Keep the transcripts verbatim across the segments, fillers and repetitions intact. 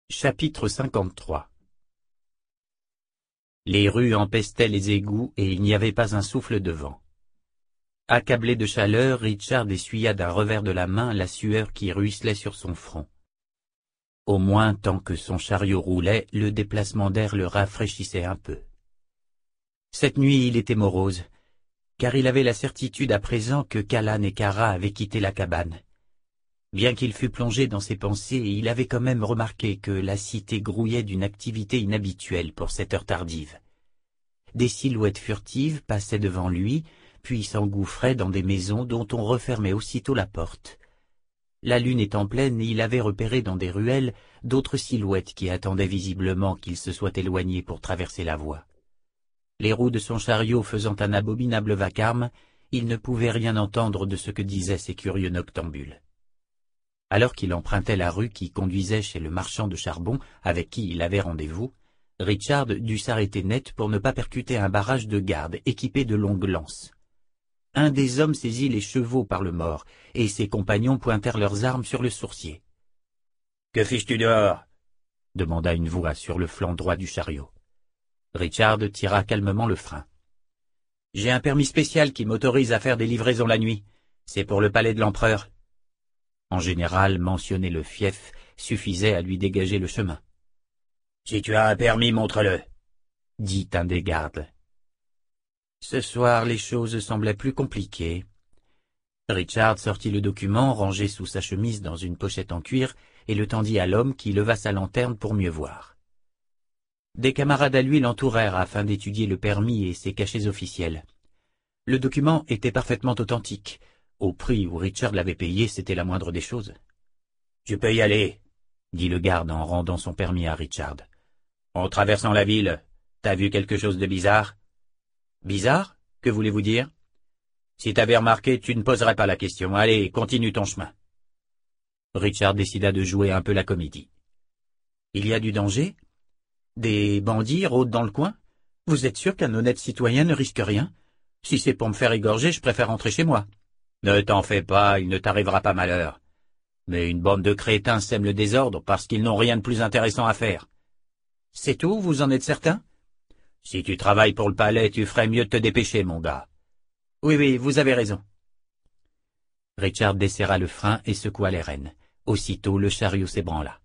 Chapitre cinquante-trois. Les rues empestaient les égouts et il n'y avait pas un souffle de vent. Accablé de chaleur, Richard essuya d'un revers de la main la sueur qui ruisselait sur son front. Au moins, tant que son chariot roulait, le déplacement d'air le rafraîchissait un peu. Cette nuit, il était morose, car il avait la certitude à présent que Callan et Kara avaient quitté la cabane. Bien qu'il fût plongé dans ses pensées, il avait quand même remarqué que la cité grouillait d'une activité inhabituelle pour cette heure tardive. Des silhouettes furtives passaient devant lui, puis s'engouffraient dans des maisons dont on refermait aussitôt la porte. La lune étant pleine, il avait repéré dans des ruelles d'autres silhouettes qui attendaient visiblement qu'il se soit éloigné pour traverser la voie. Les roues de son chariot faisant un abominable vacarme, il ne pouvait rien entendre de ce que disaient ces curieux noctambules. Alors qu'il empruntait la rue qui conduisait chez le marchand de charbon avec qui il avait rendez-vous, Richard dut s'arrêter net pour ne pas percuter un barrage de garde équipé de longues lances. Un des hommes saisit les chevaux par le mors, et ses compagnons pointèrent leurs armes sur le sourcier. « Que fiches-tu dehors » demanda une voix sur le flanc droit du chariot. Richard tira calmement le frein. « J'ai un permis spécial qui m'autorise à faire des livraisons la nuit. C'est pour le palais de l'empereur. » En général, mentionner le fief suffisait à lui dégager le chemin. « Si tu as un permis, montre-le » dit un des gardes. Ce soir, les choses semblaient plus compliquées. Richard sortit le document rangé sous sa chemise dans une pochette en cuir et le tendit à l'homme qui leva sa lanterne pour mieux voir. Des camarades à lui l'entourèrent afin d'étudier le permis et ses cachets officiels. Le document était parfaitement authentique. Au prix où Richard l'avait payé, c'était la moindre des choses. « Tu peux y aller » dit le garde en rendant son permis à Richard. « En traversant la ville, t'as vu quelque chose de bizarre ?»« Bizarre ? Que voulez-vous dire ?»« Si t'avais remarqué, tu ne poserais pas la question. Allez, continue ton chemin. » Richard décida de jouer un peu la comédie. « Il y a du danger ? Des bandits rôdent dans le coin ? Vous êtes sûr qu'un honnête citoyen ne risque rien ? Si c'est pour me faire égorger, je préfère rentrer chez moi. » « Ne t'en fais pas, il ne t'arrivera pas malheur. Mais une bande de crétins sème le désordre parce qu'ils n'ont rien de plus intéressant à faire. »« C'est tout, vous en êtes certain ?»« Si tu travailles pour le palais, tu ferais mieux de te dépêcher, mon gars. »« Oui, oui, vous avez raison. » Richard desserra le frein et secoua les rênes. Aussitôt, le chariot s'ébranla.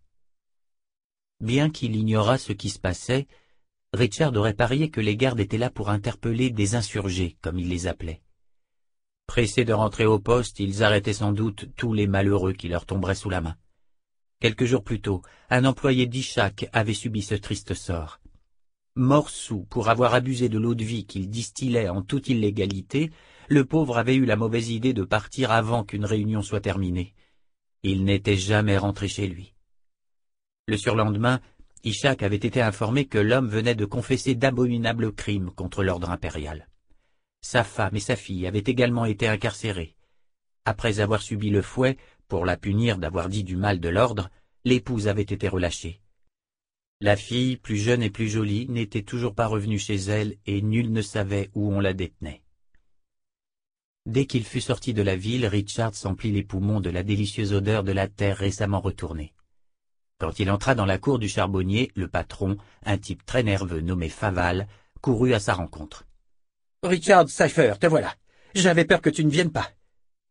Bien qu'il ignorât ce qui se passait, Richard aurait parié que les gardes étaient là pour interpeller des insurgés, comme il les appelait. Pressés de rentrer au poste, ils arrêtaient sans doute tous les malheureux qui leur tomberaient sous la main. Quelques jours plus tôt, un employé d'Ishak avait subi ce triste sort. Mort soûl pour avoir abusé de l'eau-de-vie qu'il distillait en toute illégalité, le pauvre avait eu la mauvaise idée de partir avant qu'une réunion soit terminée. Il n'était jamais rentré chez lui. Le surlendemain, Ishak avait été informé que l'homme venait de confesser d'abominables crimes contre l'ordre impérial. Sa femme et sa fille avaient également été incarcérées. Après avoir subi le fouet, pour la punir d'avoir dit du mal de l'ordre, l'épouse avait été relâchée. La fille, plus jeune et plus jolie, n'était toujours pas revenue chez elle et nul ne savait où on la détenait. Dès qu'il fut sorti de la ville, Richard s'emplit les poumons de la délicieuse odeur de la terre récemment retournée. Quand il entra dans la cour du charbonnier, le patron, un type très nerveux nommé Faval, courut à sa rencontre. « Richard Cypher, te voilà. J'avais peur que tu ne viennes pas. »« Pourquoi ?»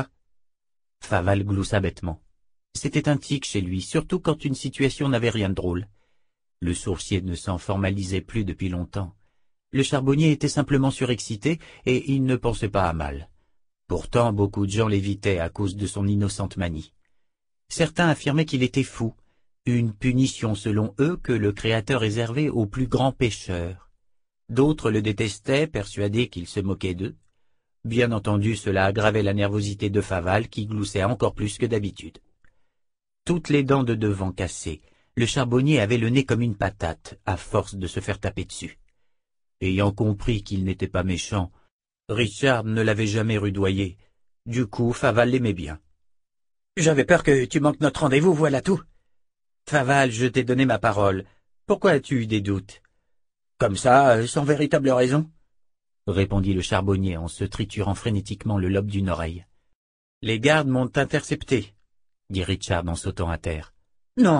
Faval gloussa bêtement. C'était un tic chez lui, surtout quand une situation n'avait rien de drôle. Le sourcier ne s'en formalisait plus depuis longtemps. Le charbonnier était simplement surexcité et il ne pensait pas à mal. Pourtant, beaucoup de gens l'évitaient à cause de son innocente manie. Certains affirmaient qu'il était fou, une punition selon eux que le Créateur réservait aux plus grands pécheurs. D'autres le détestaient, persuadés qu'il se moquait d'eux. Bien entendu, cela aggravait la nervosité de Faval, qui gloussait encore plus que d'habitude. Toutes les dents de devant cassées, le charbonnier avait le nez comme une patate, à force de se faire taper dessus. Ayant compris qu'il n'était pas méchant, Richard ne l'avait jamais rudoyé. Du coup, Faval l'aimait bien. « J'avais peur que tu manques notre rendez-vous, voilà tout. »« Faval, je t'ai donné ma parole. Pourquoi as-tu eu des doutes ?»« Comme ça, sans véritable raison ?» répondit le charbonnier en se triturant frénétiquement le lobe d'une oreille. « Les gardes m'ont intercepté, » dit Richard en sautant à terre. « Non !»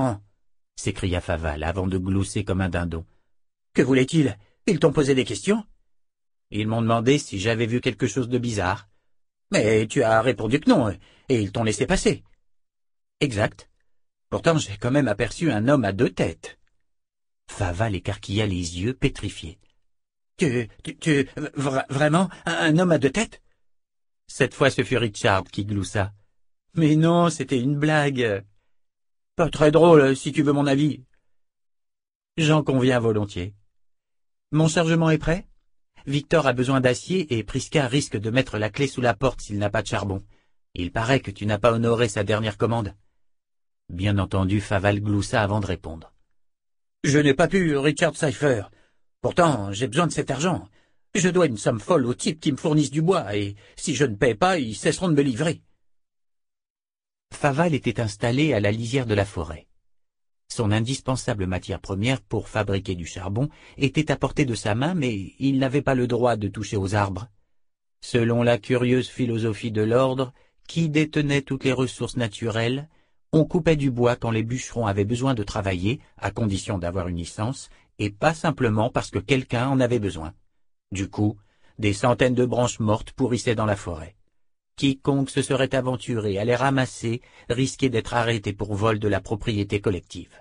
s'écria Faval avant de glousser comme un dindon. Que voulaient-ils? Ils t'ont posé des questions? Ils m'ont demandé si j'avais vu quelque chose de bizarre. Mais tu as répondu que non, et ils t'ont laissé passer. Exact. Pourtant j'ai quand même aperçu un homme à deux têtes. Faval écarquilla les yeux, pétrifié. Tu, tu, tu, vra vraiment, un, un homme à deux têtes? Cette fois ce fut Richard qui gloussa. Mais non, c'était une blague. Pas très drôle, si tu veux mon avis. J'en conviens volontiers. Mon chargement est prêt? Victor a besoin d'acier et Prisca risque de mettre la clé sous la porte s'il n'a pas de charbon. Il paraît que tu n'as pas honoré sa dernière commande. Bien entendu, Faval gloussa avant de répondre. Je n'ai pas pu, Richard Cypher. Pourtant, j'ai besoin de cet argent. Je dois une somme folle aux types qui me fournissent du bois, et si je ne paie pas, ils cesseront de me livrer. Faval était installé à la lisière de la forêt. Son indispensable matière première pour fabriquer du charbon était à portée de sa main, mais il n'avait pas le droit de toucher aux arbres. Selon la curieuse philosophie de l'ordre, qui détenait toutes les ressources naturelles, on coupait du bois quand les bûcherons avaient besoin de travailler, à condition d'avoir une licence, et pas simplement parce que quelqu'un en avait besoin. Du coup, des centaines de branches mortes pourrissaient dans la forêt. Quiconque se serait aventuré à les ramasser risquait d'être arrêté pour vol de la propriété collective.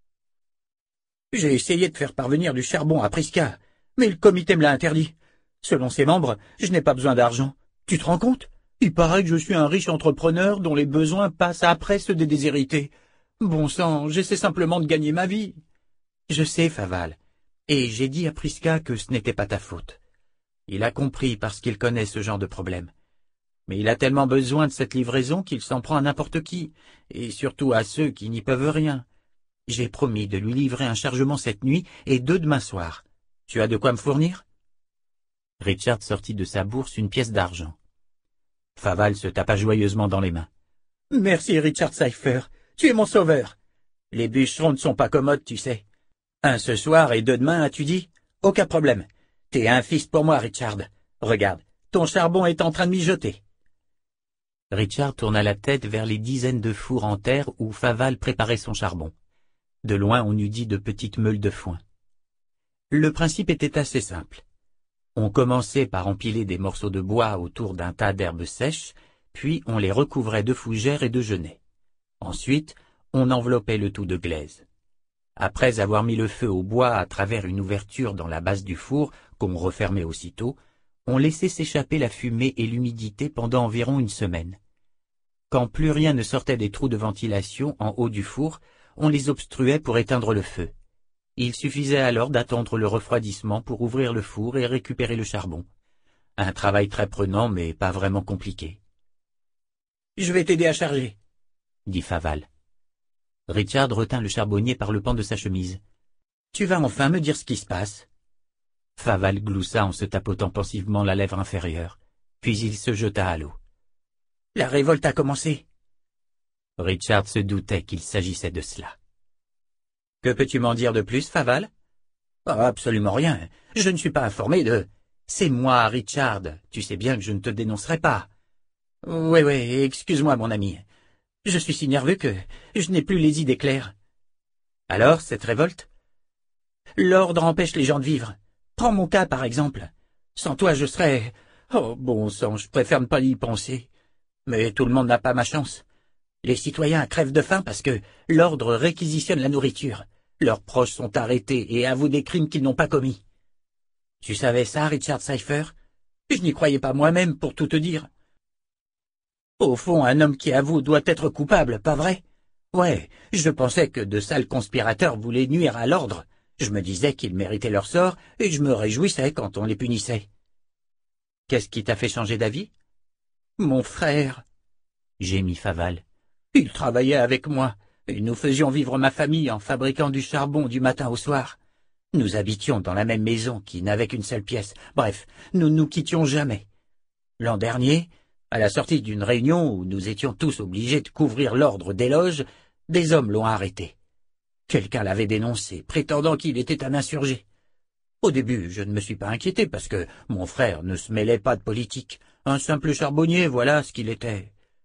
J'ai essayé de faire parvenir du charbon à Prisca, mais le comité me l'a interdit. Selon ses membres, je n'ai pas besoin d'argent. Tu te rends compte? Il paraît que je suis un riche entrepreneur dont les besoins passent après ceux des déshérités. Bon sang, j'essaie simplement de gagner ma vie. Je sais, Faval, et j'ai dit à Prisca que ce n'était pas ta faute. Il a compris parce qu'il connaît ce genre de problème. Mais il a tellement besoin de cette livraison qu'il s'en prend à n'importe qui, et surtout à ceux qui n'y peuvent rien. J'ai promis de lui livrer un chargement cette nuit et deux demain soir. Tu as de quoi me fournir? Richard sortit de sa bourse une pièce d'argent. Faval se tapa joyeusement dans les mains. « Merci, Richard Cypher. Tu es mon sauveur. Les bûcherons ne sont pas commodes, tu sais. Un ce soir et deux demain, as-tu dit? Aucun problème. T'es un fils pour moi, Richard. Regarde, ton charbon est en train de mijoter. » Richard tourna la tête vers les dizaines de fours en terre où Faval préparait son charbon. De loin on eût dit de petites meules de foin. Le principe était assez simple. On commençait par empiler des morceaux de bois autour d'un tas d'herbes sèches, puis on les recouvrait de fougères et de genêts. Ensuite, on enveloppait le tout de glaise. Après avoir mis le feu au bois à travers une ouverture dans la base du four, qu'on refermait aussitôt, on laissait s'échapper la fumée et l'humidité pendant environ une semaine. Quand plus rien ne sortait des trous de ventilation en haut du four, on les obstruait pour éteindre le feu. Il suffisait alors d'attendre le refroidissement pour ouvrir le four et récupérer le charbon. Un travail très prenant, mais pas vraiment compliqué. « Je vais t'aider à charger, » dit Faval. Richard retint le charbonnier par le pan de sa chemise. « Tu vas enfin me dire ce qui se passe ?» Faval gloussa en se tapotant pensivement la lèvre inférieure, puis il se jeta à l'eau. « La révolte a commencé. » Richard se doutait qu'il s'agissait de cela. « Que peux-tu m'en dire de plus, Faval ?»« Oh, absolument rien. Je ne suis pas informé de... »« C'est moi, Richard. Tu sais bien que je ne te dénoncerai pas. »« Oui, oui, excuse-moi, mon ami. Je suis si nerveux que je n'ai plus les idées claires. »« Alors, cette révolte ?»« L'ordre empêche les gens de vivre. Prends mon cas, par exemple. Sans toi, je serais... Oh, bon sang, je préfère ne pas y penser. Mais tout le monde n'a pas ma chance. Les citoyens crèvent de faim parce que l'ordre réquisitionne la nourriture. Leurs proches sont arrêtés et avouent des crimes qu'ils n'ont pas commis. Tu savais ça, Richard Cypher? Je n'y croyais pas moi-même, pour tout te dire. Au fond, un homme qui avoue doit être coupable, pas vrai? Ouais, je pensais que de sales conspirateurs voulaient nuire à l'ordre. Je me disais qu'ils méritaient leur sort, et je me réjouissais quand on les punissait. Qu'est-ce qui t'a fait changer d'avis? Mon frère, gémit Faval. Il travaillait avec moi, et nous faisions vivre ma famille en fabriquant du charbon du matin au soir. Nous habitions dans la même maison qui n'avait qu'une seule pièce. Bref, nous ne nous quittions jamais. L'an dernier, à la sortie d'une réunion où nous étions tous obligés de couvrir l'ordre des loges, des hommes l'ont arrêté. Quelqu'un l'avait dénoncé, prétendant qu'il était un insurgé. Au début, je ne me suis pas inquiété parce que mon frère ne se mêlait pas de politique. Un simple charbonnier, voilà ce qu'il était.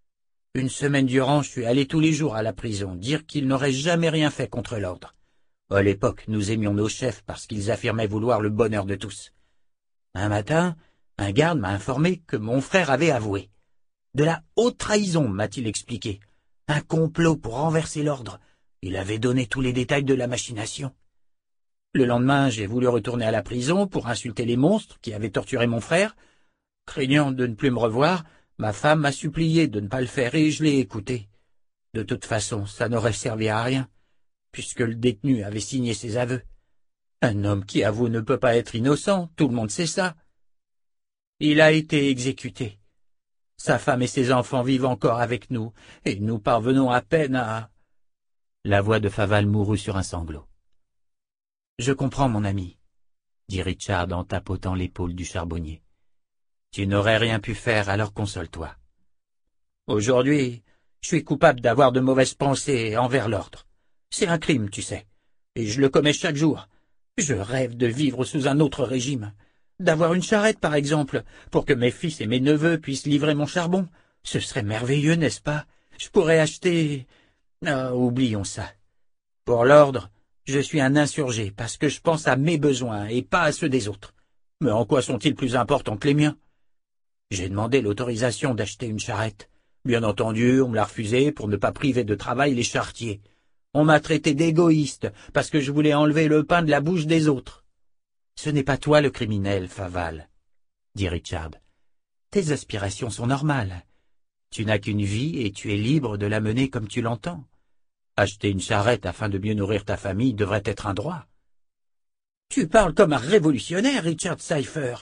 Une semaine durant, je suis allé tous les jours à la prison, dire qu'ils n'auraient jamais rien fait contre l'ordre. À l'époque, nous aimions nos chefs parce qu'ils affirmaient vouloir le bonheur de tous. Un matin, un garde m'a informé que mon frère avait avoué. De la haute trahison, m'a-t-il expliqué. Un complot pour renverser l'ordre. Il avait donné tous les détails de la machination. Le lendemain, j'ai voulu retourner à la prison pour insulter les monstres qui avaient torturé mon frère. Craignant de ne plus me revoir, ma femme m'a supplié de ne pas le faire et je l'ai écouté. De toute façon, ça n'aurait servi à rien, puisque le détenu avait signé ses aveux. Un homme qui avoue ne peut pas être innocent, tout le monde sait ça. Il a été exécuté. Sa femme et ses enfants vivent encore avec nous, et nous parvenons à peine à... La voix de Faval mourut sur un sanglot. « Je comprends, mon ami, » dit Richard en tapotant l'épaule du charbonnier. « Tu n'aurais rien pu faire, alors console-toi. »« Aujourd'hui, je suis coupable d'avoir de mauvaises pensées envers l'ordre. C'est un crime, tu sais, et je le commets chaque jour. Je rêve de vivre sous un autre régime, d'avoir une charrette, par exemple, pour que mes fils et mes neveux puissent livrer mon charbon. Ce serait merveilleux, n'est-ce pas? Je pourrais acheter... Ah, oublions ça. Pour l'ordre, je suis un insurgé parce que je pense à mes besoins et pas à ceux des autres. Mais en quoi sont-ils plus importants que les miens? J'ai demandé l'autorisation d'acheter une charrette. Bien entendu, on me l'a refusé pour ne pas priver de travail les charretiers. On m'a traité d'égoïste parce que je voulais enlever le pain de la bouche des autres. Ce n'est pas toi le criminel, Faval, dit Richard. Tes aspirations sont normales. Tu n'as qu'une vie et tu es libre de la mener comme tu l'entends. Acheter une charrette afin de mieux nourrir ta famille devrait être un droit. Tu parles comme un révolutionnaire, Richard Cypher.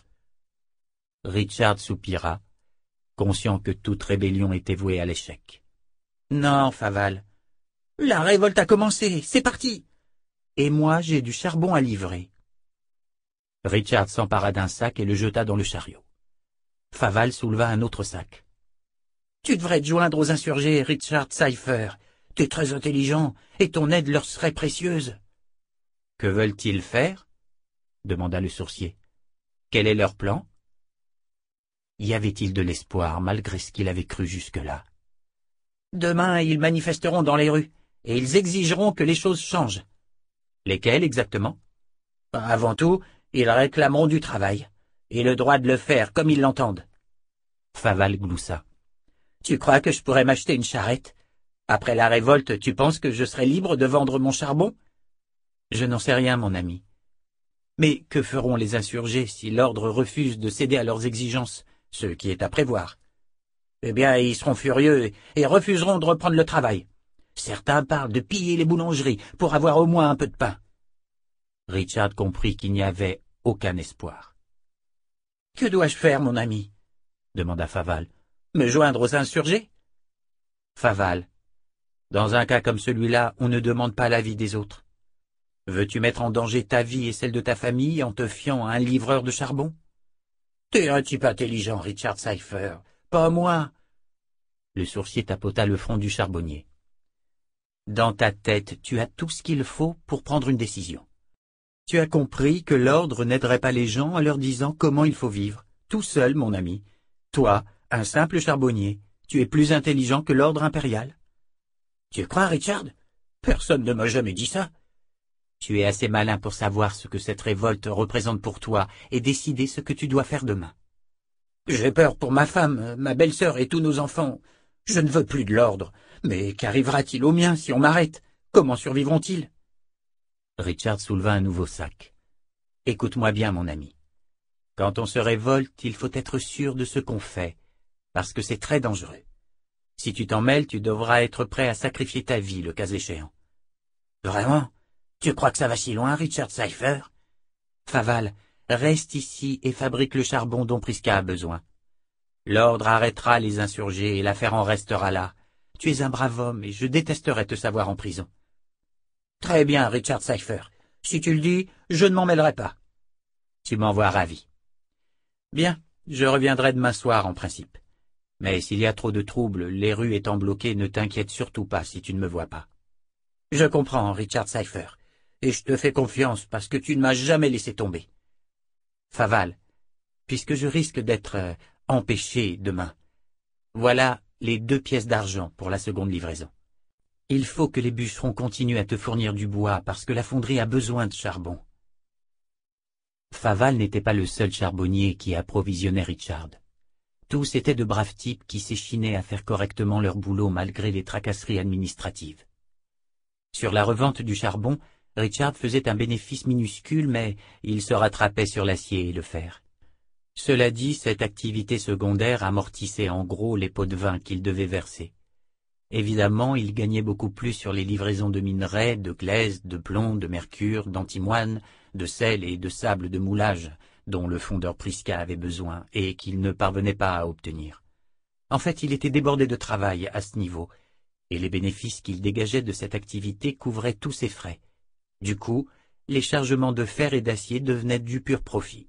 Richard soupira, conscient que toute rébellion était vouée à l'échec. Non, Faval. La révolte a commencé, c'est parti. Et moi, j'ai du charbon à livrer. Richard s'empara d'un sac et le jeta dans le chariot. Faval souleva un autre sac. Tu devrais te joindre aux insurgés, Richard Cypher. Tu es très intelligent, et ton aide leur serait précieuse. Que veulent-ils faire? Demanda le sourcier. Quel est leur plan? Y avait-il de l'espoir, malgré ce qu'il avait cru jusque-là? Demain, ils manifesteront dans les rues, et ils exigeront que les choses changent. Lesquels exactement? Avant tout, ils réclameront du travail, et le droit de le faire comme ils l'entendent. Faval gloussa. Tu crois que je pourrais m'acheter une charrette? Après la révolte, tu penses que je serai libre de vendre mon charbon? Je n'en sais rien, mon ami. Mais que feront les insurgés si l'ordre refuse de céder à leurs exigences, ce qui est à prévoir? Eh bien, ils seront furieux et refuseront de reprendre le travail. Certains parlent de piller les boulangeries pour avoir au moins un peu de pain. Richard comprit qu'il n'y avait aucun espoir. « Que dois-je faire, mon ami ?» demanda Faval. « Me joindre aux insurgés ?» Faval, dans un cas comme celui-là, on ne demande pas l'avis des autres. Veux-tu mettre en danger ta vie et celle de ta famille en te fiant à un livreur de charbon? T'es un type intelligent, Richard Cypher. Pas moi. Le sourcier tapota le front du charbonnier. Dans ta tête, tu as tout ce qu'il faut pour prendre une décision. Tu as compris que l'ordre n'aiderait pas les gens en leur disant comment il faut vivre. Tout seul, mon ami. Toi, un simple charbonnier, tu es plus intelligent que l'ordre impérial. Tu crois, Richard? Personne ne m'a jamais dit ça. Tu es assez malin pour savoir ce que cette révolte représente pour toi et décider ce que tu dois faire demain. J'ai peur pour ma femme, ma belle-sœur et tous nos enfants. Je ne veux plus de l'ordre. Mais qu'arrivera-t-il aux miens si on m'arrête? Comment survivront-ils? Richard souleva un nouveau sac. Écoute-moi bien, mon ami. Quand on se révolte, il faut être sûr de ce qu'on fait, parce que c'est très dangereux. Si tu t'en mêles, tu devras être prêt à sacrifier ta vie, le cas échéant. Vraiment? Tu crois que ça va si loin, Richard Cypher? Faval, reste ici et fabrique le charbon dont Prisca a besoin. L'ordre arrêtera les insurgés et l'affaire en restera là. Tu es un brave homme et je détesterais te savoir en prison. Très bien, Richard Cypher. Si tu le dis, je ne m'en mêlerai pas. Tu m'en vois ravi. Bien, je reviendrai demain soir en principe. Mais s'il y a trop de troubles, les rues étant bloquées, ne t'inquiète surtout pas si tu ne me vois pas. Je comprends, Richard Cypher, et je te fais confiance parce que tu ne m'as jamais laissé tomber. Faval, puisque je risque d'être euh, empêché demain, voilà les deux pièces d'argent pour la seconde livraison. Il faut que les bûcherons continuent à te fournir du bois parce que la fonderie a besoin de charbon. » Faval n'était pas le seul charbonnier qui approvisionnait Richard. Tous étaient de braves types qui s'échinaient à faire correctement leur boulot malgré les tracasseries administratives. Sur la revente du charbon, Richard faisait un bénéfice minuscule, mais il se rattrapait sur l'acier et le fer. Cela dit, cette activité secondaire amortissait en gros les pots de vin qu'il devait verser. Évidemment, il gagnait beaucoup plus sur les livraisons de minerais, de glaise, de plomb, de mercure, d'antimoine, de sel et de sable de moulage, dont le fondeur Prisca avait besoin et qu'il ne parvenait pas à obtenir. En fait, il était débordé de travail à ce niveau, et les bénéfices qu'il dégageait de cette activité couvraient tous ses frais. Du coup, les chargements de fer et d'acier devenaient du pur profit.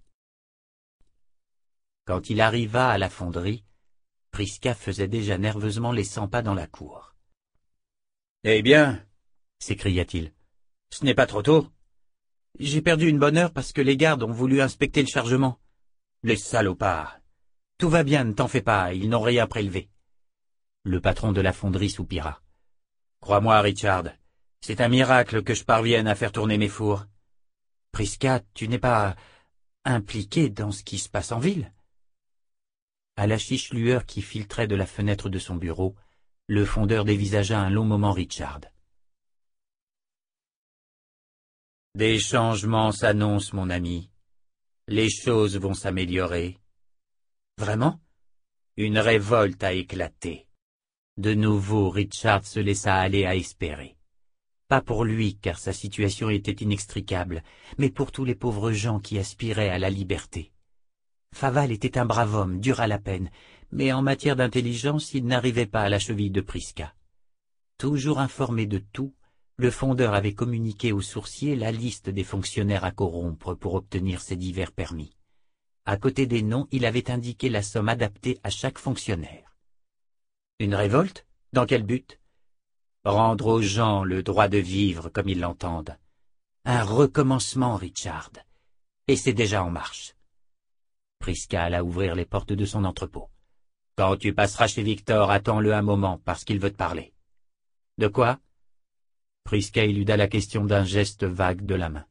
Quand il arriva à la fonderie, Prisca faisait déjà nerveusement les cent pas dans la cour. « Eh bien, » s'écria-t-il, « ce n'est pas trop tôt. J'ai perdu une bonne heure parce que les gardes ont voulu inspecter le chargement. Les salopards. Tout va bien, ne t'en fais pas, ils n'ont rien prélevé. » Le patron de la fonderie soupira. « Crois-moi, Richard, c'est un miracle que je parvienne à faire tourner mes fours. Prisca, tu n'es pas impliqué dans ce qui se passe en ville ?» À la chiche lueur qui filtrait de la fenêtre de son bureau, le fondeur dévisagea un long moment Richard. « Des changements s'annoncent, mon ami. Les choses vont s'améliorer. »« Vraiment ? » Une révolte a éclaté. De nouveau, Richard se laissa aller à espérer. Pas pour lui, car sa situation était inextricable, mais pour tous les pauvres gens qui aspiraient à la liberté. Faval était un brave homme, dur à la peine, mais en matière d'intelligence, il n'arrivait pas à la cheville de Prisca. Toujours informé de tout, le fondeur avait communiqué au sourcier la liste des fonctionnaires à corrompre pour obtenir ces divers permis. À côté des noms, il avait indiqué la somme adaptée à chaque fonctionnaire. Une révolte? Dans quel but? Rendre aux gens le droit de vivre comme ils l'entendent. Un recommencement, Richard. Et c'est déjà en marche. Prisca alla ouvrir les portes de son entrepôt. « Quand tu passeras chez Victor, attends-le un moment, parce qu'il veut te parler. »« De quoi ?» Prisca éluda la question d'un geste vague de la main.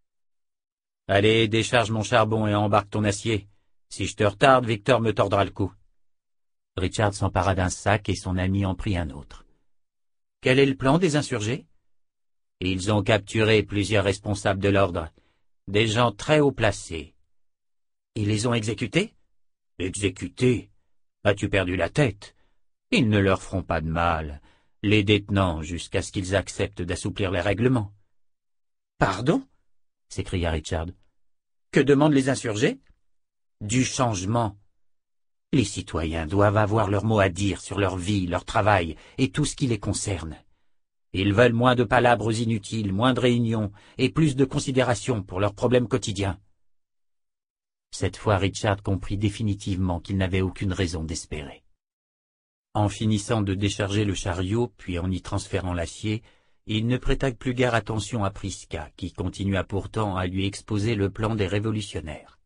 « Allez, décharge mon charbon et embarque ton acier. Si je te retarde, Victor me tordra le cou. » Richard s'empara d'un sac et son ami en prit un autre. « Quel est le plan des insurgés ?»« Ils ont capturé plusieurs responsables de l'ordre, des gens très haut placés. » « Ils les ont exécutés ?»« Exécutés? As-tu perdu la tête? Ils ne leur feront pas de mal, les détenant jusqu'à ce qu'ils acceptent d'assouplir les règlements. »« Pardon ?» s'écria Richard. « Que demandent les insurgés ?»« Du changement. Les citoyens doivent avoir leur mot à dire sur leur vie, leur travail et tout ce qui les concerne. Ils veulent moins de palabres inutiles, moins de réunions et plus de considération pour leurs problèmes quotidiens. » Cette fois, Richard comprit définitivement qu'il n'avait aucune raison d'espérer. En finissant de décharger le chariot, puis en y transférant l'acier, il ne prêta plus guère attention à Prisca, qui continua pourtant à lui exposer le plan des révolutionnaires.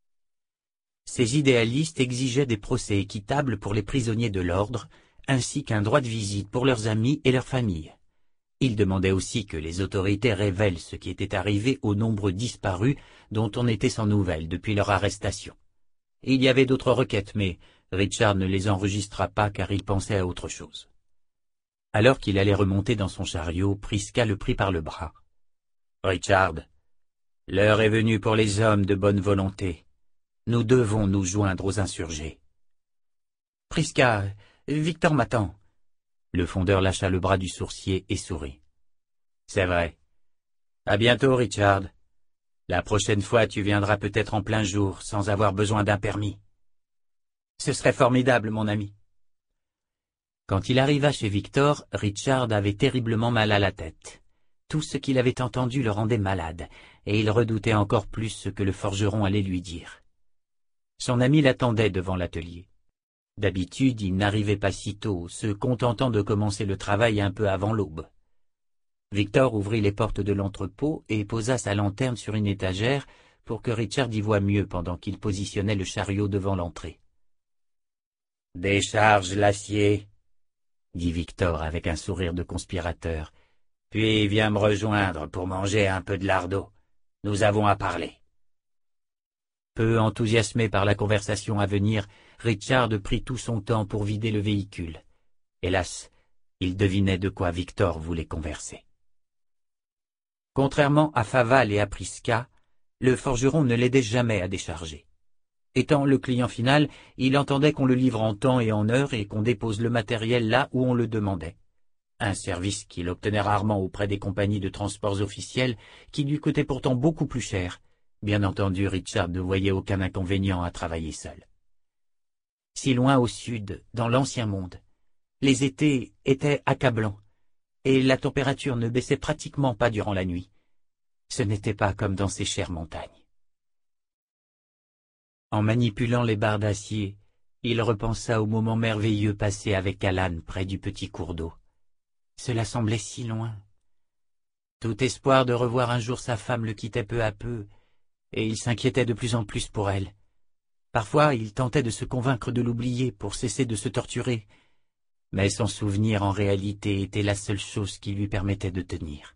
Ces idéalistes exigeaient des procès équitables pour les prisonniers de l'ordre, ainsi qu'un droit de visite pour leurs amis et leurs familles. Ils demandaient aussi que les autorités révèlent ce qui était arrivé aux nombreux disparus dont on était sans nouvelles depuis leur arrestation. Il y avait d'autres requêtes, mais Richard ne les enregistra pas car il pensait à autre chose. Alors qu'il allait remonter dans son chariot, Prisca le prit par le bras. « Richard, l'heure est venue pour les hommes de bonne volonté. Nous devons nous joindre aux insurgés. »« Prisca, Victor m'attend. » Le fondeur lâcha le bras du sourcier et sourit. « C'est vrai. À bientôt, Richard. La prochaine fois, tu viendras peut-être en plein jour, sans avoir besoin d'un permis. »« Ce serait formidable, mon ami. » Quand il arriva chez Victor, Richard avait terriblement mal à la tête. Tout ce qu'il avait entendu le rendait malade, et il redoutait encore plus ce que le forgeron allait lui dire. Son ami l'attendait devant l'atelier. D'habitude, il n'arrivait pas si tôt, se contentant de commencer le travail un peu avant l'aube. Victor ouvrit les portes de l'entrepôt et posa sa lanterne sur une étagère pour que Richard y voie mieux pendant qu'il positionnait le chariot devant l'entrée. « Décharge l'acier, » dit Victor avec un sourire de conspirateur. Puis viens me rejoindre pour manger un peu de lardo. Nous avons à parler. Peu enthousiasmé par la conversation à venir, Richard prit tout son temps pour vider le véhicule. Hélas, il devinait de quoi Victor voulait converser. Contrairement à Faval et à Prisca, le forgeron ne l'aidait jamais à décharger. Étant le client final, il entendait qu'on le livre en temps et en heure et qu'on dépose le matériel là où on le demandait. Un service qu'il obtenait rarement auprès des compagnies de transports officiels, qui lui coûtait pourtant beaucoup plus cher. Bien entendu, Richard ne voyait aucun inconvénient à travailler seul. Si loin au sud, dans l'ancien monde, les étés étaient accablants, et la température ne baissait pratiquement pas durant la nuit. Ce n'était pas comme dans ces chères montagnes. En manipulant les barres d'acier, il repensa au moment merveilleux passé avec Alan près du petit cours d'eau. Cela semblait si loin. Tout espoir de revoir un jour sa femme le quittait peu à peu, et il s'inquiétait de plus en plus pour elle. Parfois, il tentait de se convaincre de l'oublier pour cesser de se torturer, mais son souvenir en réalité était la seule chose qui lui permettait de tenir.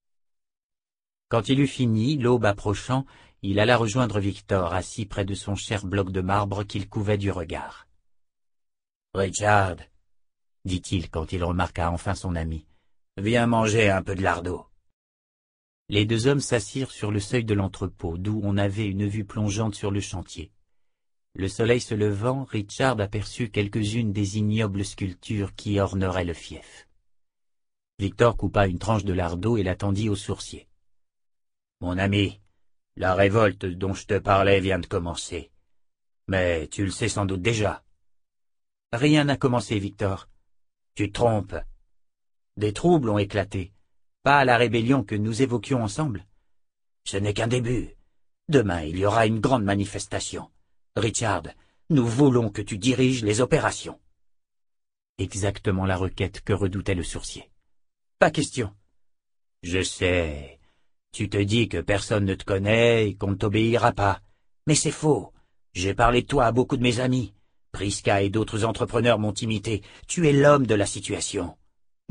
Quand il eut fini, l'aube approchant, il alla rejoindre Victor, assis près de son cher bloc de marbre qu'il couvait du regard. « Richard, » dit-il quand il remarqua enfin son ami, « viens manger un peu de lardo. » Les deux hommes s'assirent sur le seuil de l'entrepôt, d'où on avait une vue plongeante sur le chantier. Le soleil se levant, Richard aperçut quelques-unes des ignobles sculptures qui orneraient le fief. Victor coupa une tranche de lardo et la tendit au sourcier. « Mon ami, la révolte dont je te parlais vient de commencer. Mais tu le sais sans doute déjà. »« Rien n'a commencé, Victor. »« Tu te trompes. Des troubles ont éclaté. Pas la rébellion que nous évoquions ensemble. Ce n'est qu'un début. Demain, il y aura une grande manifestation. Richard, nous voulons que tu diriges les opérations. » Exactement la requête que redoutait le sourcier. « Pas question. »« Je sais. Tu te dis que personne ne te connaît et qu'on ne t'obéira pas. Mais c'est faux. J'ai parlé de toi à beaucoup de mes amis. Prisca et d'autres entrepreneurs m'ont imité. Tu es l'homme de la situation. »« Non. »«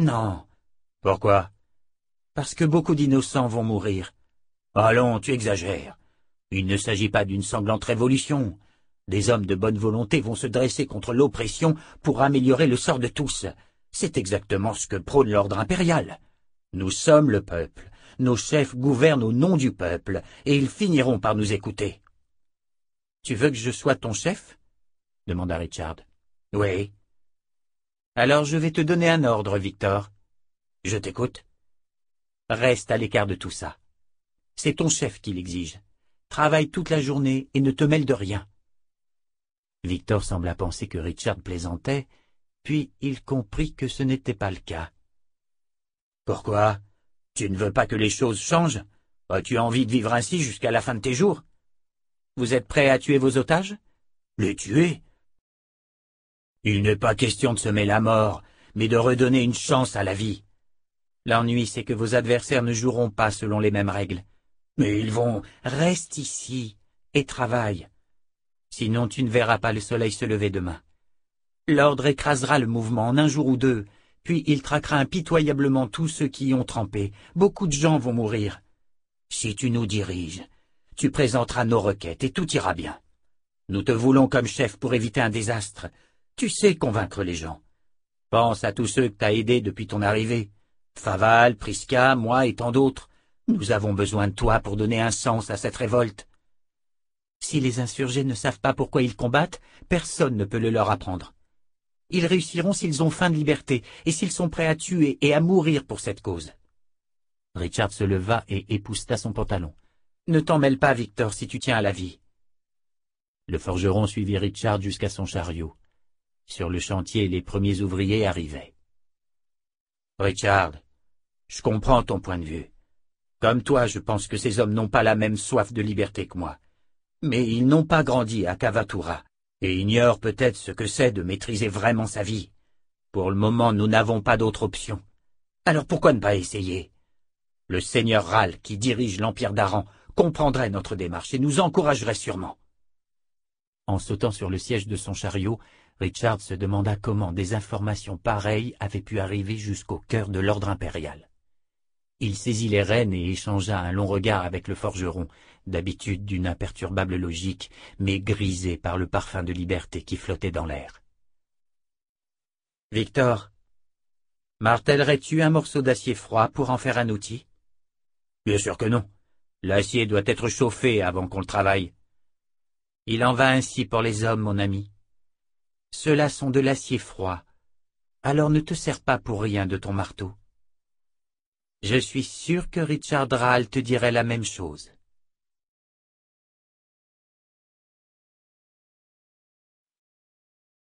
Pourquoi ? » ?»« Parce que beaucoup d'innocents vont mourir. »« Allons, tu exagères. Il ne s'agit pas d'une sanglante révolution. Des hommes de bonne volonté vont se dresser contre l'oppression pour améliorer le sort de tous. C'est exactement ce que prône l'ordre impérial. Nous sommes le peuple. Nos chefs gouvernent au nom du peuple, et ils finiront par nous écouter. »« Tu veux que je sois ton chef ?» demanda Richard. « Oui. »« Alors je vais te donner un ordre, Victor. »« Je t'écoute. »« Reste à l'écart de tout ça. C'est ton chef qui l'exige. Travaille toute la journée et ne te mêle de rien. » Victor sembla penser que Richard plaisantait, puis il comprit que ce n'était pas le cas. « Pourquoi ? Tu ne veux pas que les choses changent ? As-tu envie de vivre ainsi jusqu'à la fin de tes jours ? Vous êtes prêt à tuer vos otages ? Les tuer ? Il n'est pas question de semer la mort, mais de redonner une chance à la vie. L'ennui, c'est que vos adversaires ne joueront pas selon les mêmes règles. Mais ils vont... Reste ici et travaille. Sinon tu ne verras pas le soleil se lever demain. L'ordre écrasera le mouvement en un jour ou deux, puis il traquera impitoyablement tous ceux qui y ont trempé. Beaucoup de gens vont mourir. Si tu nous diriges, tu présenteras nos requêtes et tout ira bien. Nous te voulons comme chef pour éviter un désastre. Tu sais convaincre les gens. Pense à tous ceux que t'as aidés depuis ton arrivée. Faval, Prisca, moi et tant d'autres. Nous avons besoin de toi pour donner un sens à cette révolte. Si les insurgés ne savent pas pourquoi ils combattent, personne ne peut le leur apprendre. Ils réussiront s'ils ont faim de liberté et s'ils sont prêts à tuer et à mourir pour cette cause. Richard se leva et épousseta son pantalon. Ne t'en mêle pas, Victor, si tu tiens à la vie. Le forgeron suivit Richard jusqu'à son chariot. Sur le chantier, les premiers ouvriers arrivaient. Richard, je comprends ton point de vue. Comme toi, je pense que ces hommes n'ont pas la même soif de liberté que moi. Mais ils n'ont pas grandi à Cavatura, et ignorent peut-être ce que c'est de maîtriser vraiment sa vie. Pour le moment, nous n'avons pas d'autre option. Alors pourquoi ne pas essayer? Le seigneur Ral, qui dirige l'Empire d'Aran, comprendrait notre démarche et nous encouragerait sûrement. En sautant sur le siège de son chariot, Richard se demanda comment des informations pareilles avaient pu arriver jusqu'au cœur de l'ordre impérial. Il saisit les rênes et échangea un long regard avec le forgeron, d'habitude d'une imperturbable logique, mais grisé par le parfum de liberté qui flottait dans l'air. « Victor, martellerais-tu un morceau d'acier froid pour en faire un outil ?»« Bien sûr que non. L'acier doit être chauffé avant qu'on le travaille. »« Il en va ainsi pour les hommes, mon ami. Ceux-là sont de l'acier froid, alors ne te sers pas pour rien de ton marteau. » Je suis sûr que Richard Râle te dirait la même chose.